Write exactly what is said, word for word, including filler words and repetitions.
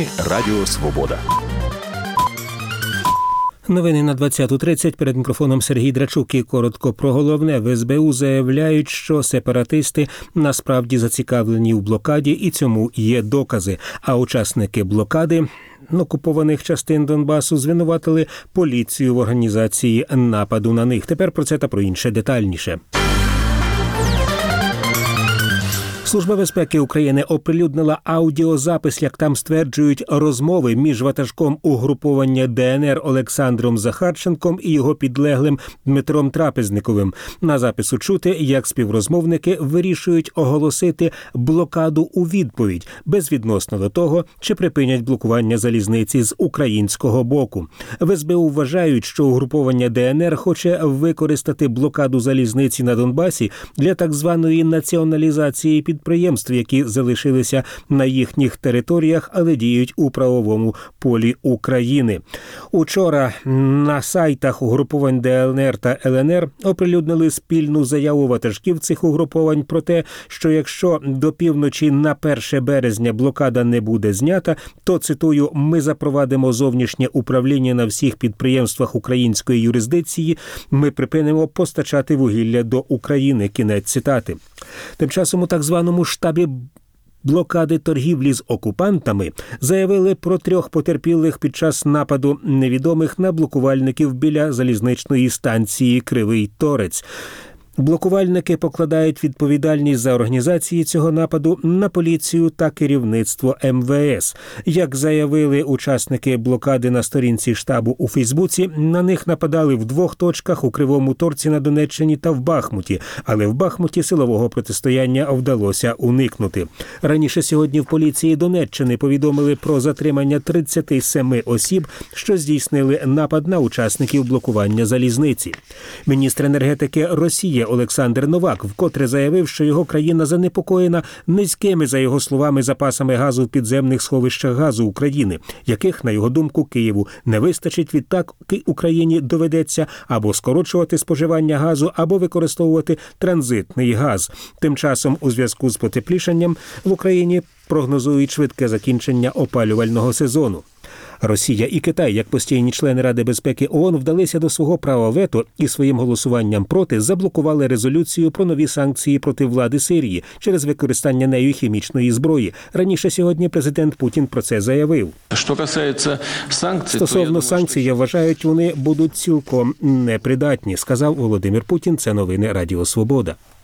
Новини Радіо Свобода. Новини на двадцяту тридцять. Перед мікрофоном Сергій Драчук. І коротко про головне. В ес бе у заявляють, що сепаратисти насправді зацікавлені в блокаді, і цьому є докази. А учасники блокади окупованих частин Донбасу звинуватили поліцію в організації нападу на них. Тепер про це та про інше детальніше. Служба безпеки України оприлюднила аудіозапис, як там стверджують, розмови між ватажком угруповання де ен ер Олександром Захарченком і його підлеглим Дмитром Трапезниковим. На запису чути, як співрозмовники вирішують оголосити блокаду у відповідь, безвідносно до того, чи припинять блокування залізниці з українського боку. В ес бе у вважають, що угруповання де ен ер хоче використати блокаду залізниці на Донбасі для так званої націоналізації підприємств, підприємств, які залишилися на їхніх територіях, але діють у правовому полі України. Учора на сайтах угруповань де ен ер та ел ен ер оприлюднили спільну заяву ватажків цих угруповань про те, що якщо до півночі на перше березня блокада не буде знята, то, цитую, «ми запровадимо зовнішнє управління на всіх підприємствах української юрисдикції, ми припинимо постачати вугілля до України». Кінець цитати. Тим часом у так званому штабі блокади торгівлі з окупантами заявили про трьох потерпілих під час нападу невідомих на блокувальників біля залізничної станції Кривий Торець. Блокувальники покладають відповідальність за організацію цього нападу на поліцію та керівництво ем ве ес. Як заявили учасники блокади на сторінці штабу у Фейсбуці, на них нападали в двох точках – у Кривому Торці на Донеччині та в Бахмуті. Але в Бахмуті силового протистояння вдалося уникнути. Раніше сьогодні в поліції Донеччини повідомили про затримання тридцяти семи осіб, що здійснили напад на учасників блокування залізниці. Міністр енергетики Росії Олександр Новак вкотре заявив, що його країна занепокоєна низькими, за його словами, запасами газу в підземних сховищах газу України, яких, на його думку, Києву не вистачить. Відтак Україні доведеться або скорочувати споживання газу, або використовувати транзитний газ. Тим часом у зв'язку з потеплішанням в Україні прогнозують швидке закінчення опалювального сезону. Росія і Китай, як постійні члени Ради безпеки о о ен, вдалися до свого права вето і своїм голосуванням проти заблокували резолюцію про нові санкції проти влади Сирії через використання нею хімічної зброї. Раніше сьогодні президент Путін про це заявив. Що касається санкцій, Стосовно санкцій, я вважаю, вони будуть цілком непридатні, сказав Володимир Путін. Це новини Радіо Свобода.